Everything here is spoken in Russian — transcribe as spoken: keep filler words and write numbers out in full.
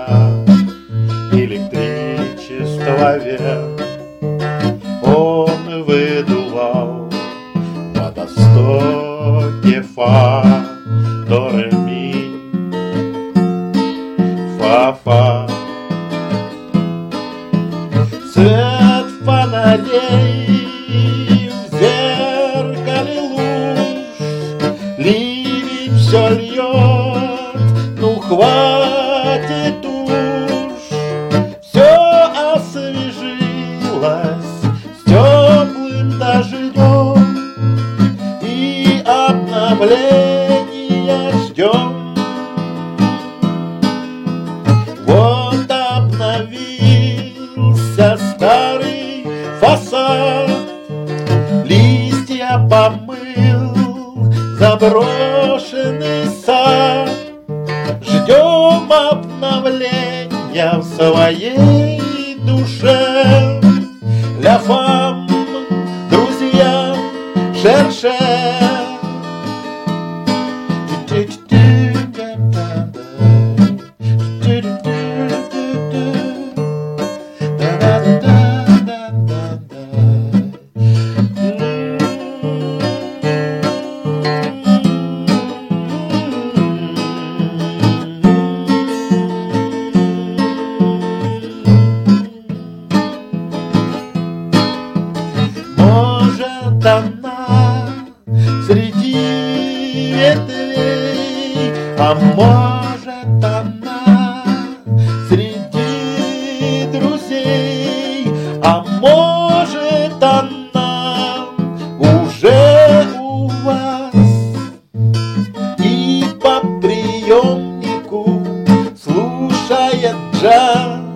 электричество вверх. Он выдувал на востоке фа, до, ре, ми, фа, фа. Свет фонарей в зеркале луж, ливень все льет, ну хватит уж. Все освежилось с теплым дождем, и обновления ждем. Вот обновился старый фасад, листья помыл заброшенный сад. Ждем обновления в своей душе. Ля фам, друзья, шерше. Может, она среди ветвей, а может, она среди друзей, а может, она уже у вас и по приемнику слушает джаз.